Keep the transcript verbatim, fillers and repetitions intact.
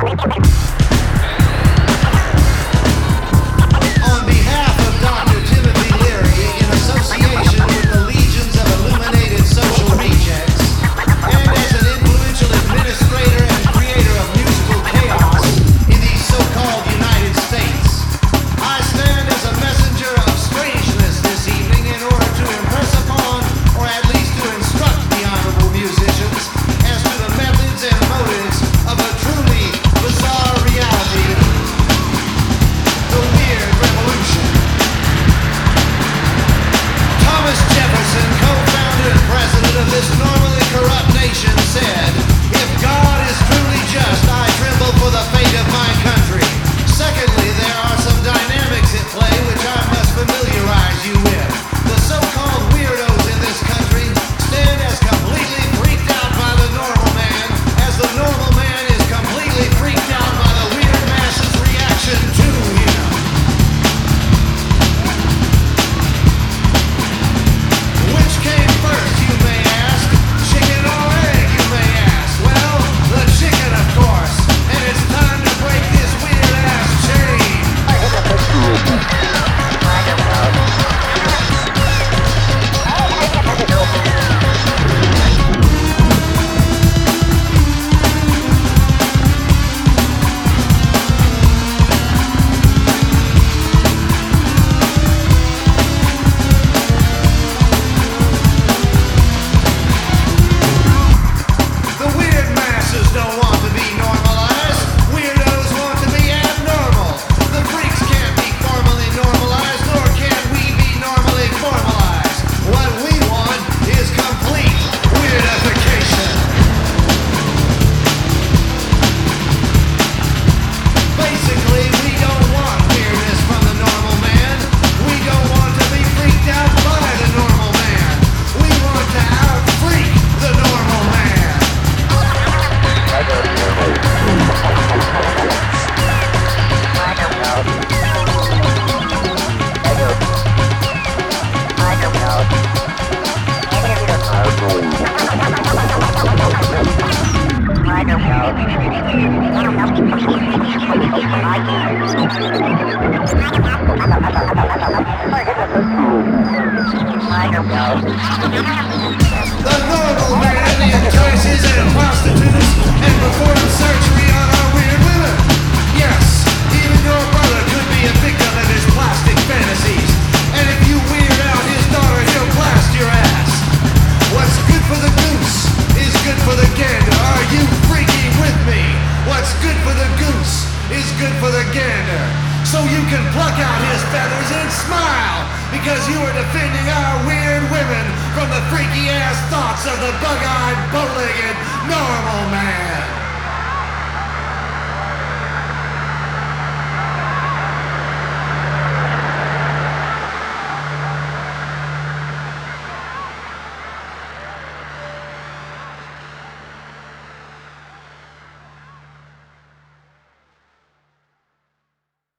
The normal man entices and prostitutes and performs surgery on our weird women. Yes, even your brother could be a victim of his plastic fantasies. And if you weird out his daughter, he'll blast your ass. What's good for the goose is good for the gander. Are you freaking with me? What's good for the goose is good for the gander. So you can pluck out his feathers and smile, because you are defending our weird women from the freaky ass thoughts of the bug-eyed, bow-legged normal man.